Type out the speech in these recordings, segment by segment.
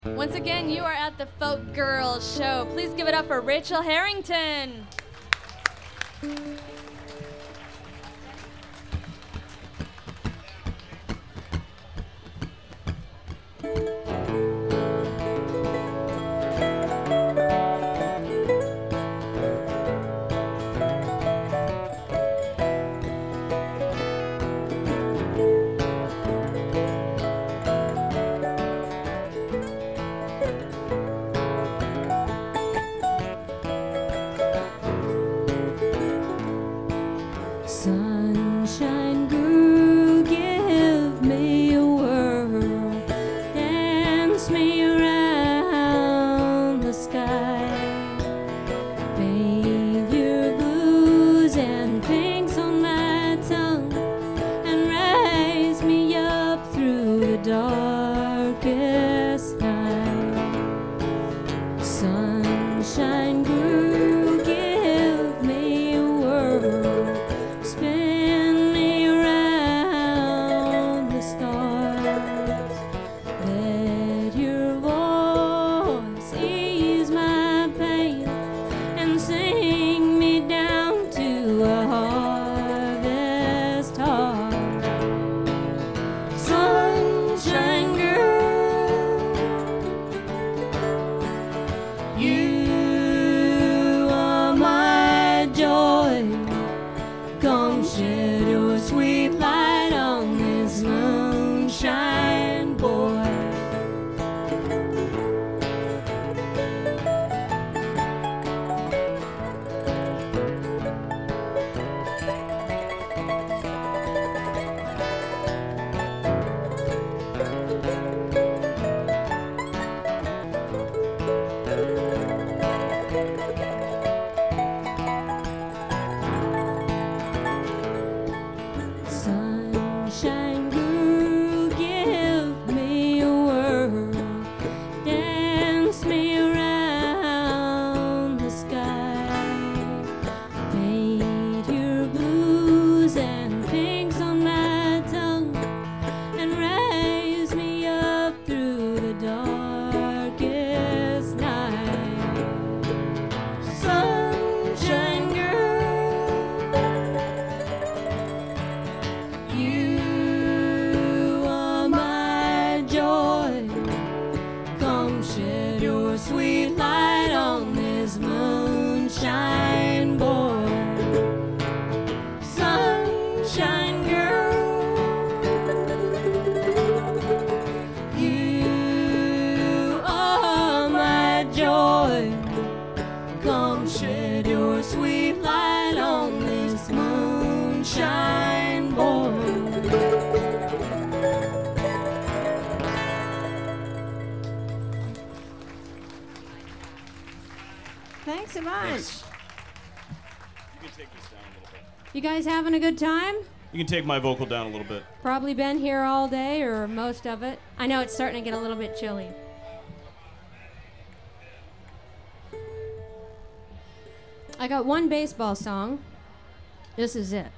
Once again, you are at the Folk Girls Show. Please give it up for Rachel Harrington. Sunshine girl, give me a whirl, dance me around the sky, paint your blues and pinks on my tongue, and raise me up through the darkest night. Sunshine girl, give me a whirl, spin me around the stars. Let your voice ease my pain and sing me down to a harvest heart. Sunshine girl, you are my joy. Come shed your sweet light on this moonshine boy. Sunshine girl, give me a whirl, dance me around the sky, paint your blues and pinks on my tongue, and raise me up through the darkest night. Sunshine you are my joy. Come shed your sweet light on this moonshine boy. Sunshine girl, you are my joy. Come shed your sweet light on this moonshine boy. Thanks so much. Thanks. You can take this down a little bit. You guys having a good time? You can take my vocal down a little bit. Probably been here all day or most of it. I know it's starting to get a little bit chilly. I got one baseball song. This is it.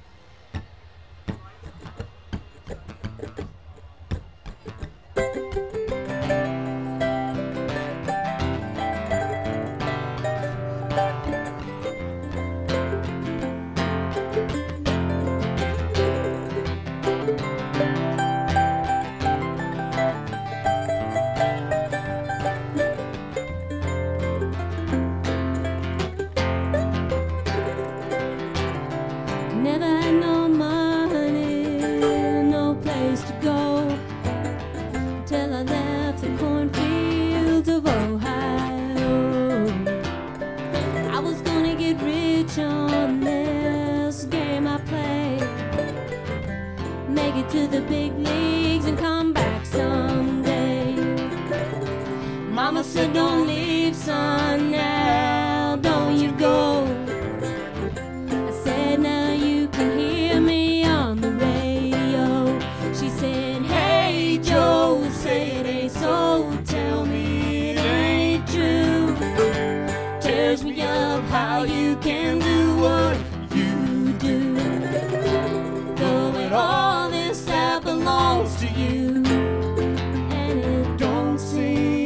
Never had no money, no place to go, till I left the cornfields of Ohio. I was gonna get rich on this game I play, make it to the big leagues and come back someday. Mama said, don't leave, son, now don't you go. I said, now you can hear me on the radio. She said, hey Joe, say it ain't so, tell me it ain't true. Tears me up how you can do what you do, knowing all this stuff belongs to you, and it don't seem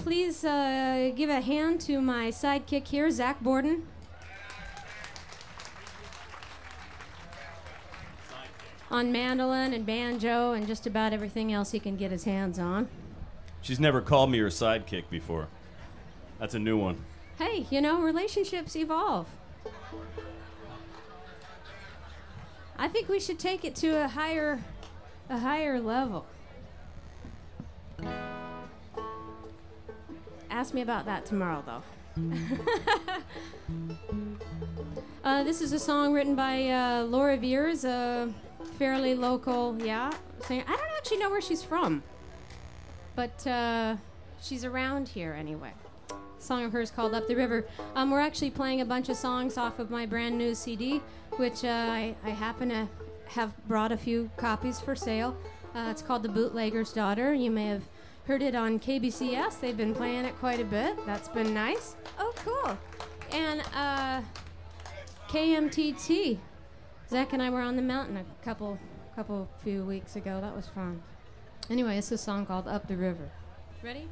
please give a hand to my sidekick here, Zach Borden. On mandolin and banjo and just about everything else he can get his hands on. She's never called me her sidekick before. That's a new one. Hey, you know, relationships evolve. I think we should take it to a higher level. Ask me about that tomorrow, though. This is a song written by Laura Veers, a fairly local, singer. I don't actually know where she's from, but she's around here anyway. A song of hers called Up the River. We're actually playing a bunch of songs off of my brand new CD, which I happen to have brought a few copies for sale. It's called The Bootlegger's Daughter. You may have heard it on KBCS. They've been playing it quite a bit. That's been nice. Oh, cool. And KMTT. Zach and I were on the mountain a few weeks ago. That was fun. Anyway, it's a song called Up the River. Ready?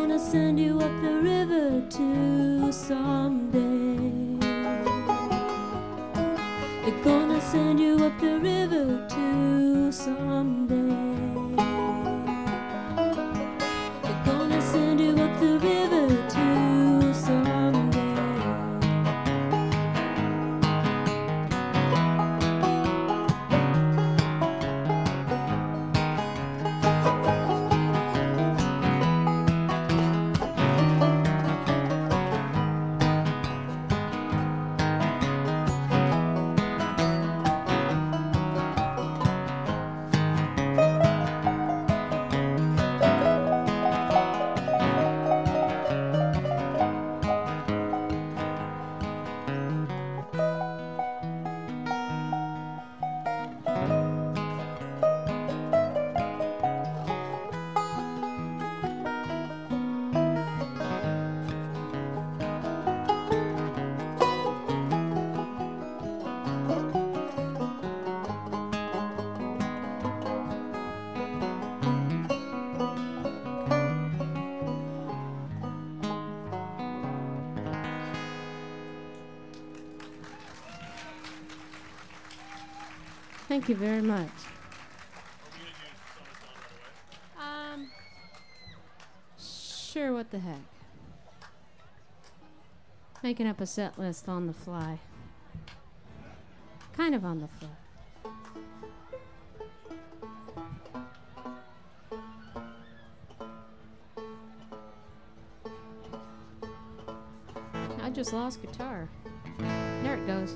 gonna send you up the river too someday. They're gonna send you up the river too someday. They're gonna send you up the river too someday. Thank you very much. Sure, what the heck. Making up a set list on the fly. Kind of on the fly. I just lost guitar. There it goes.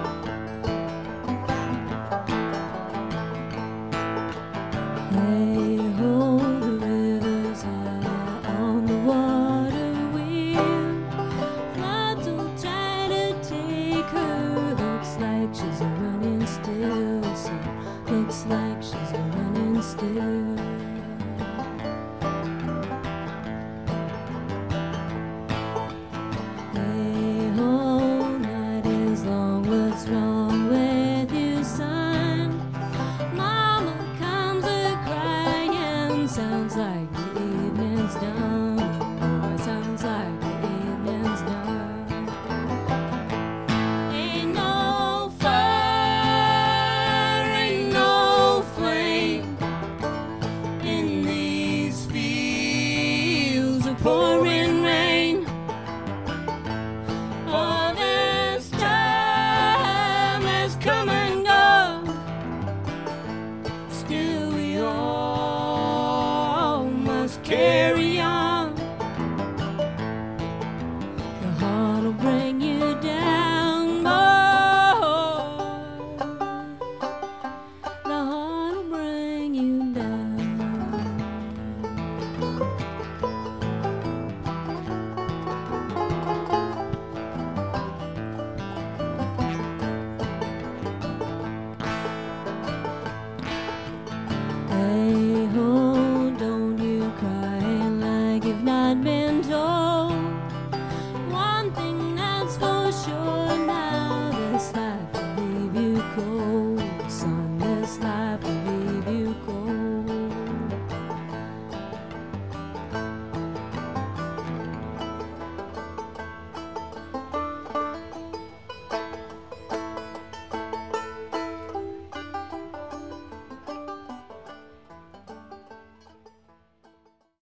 Hey.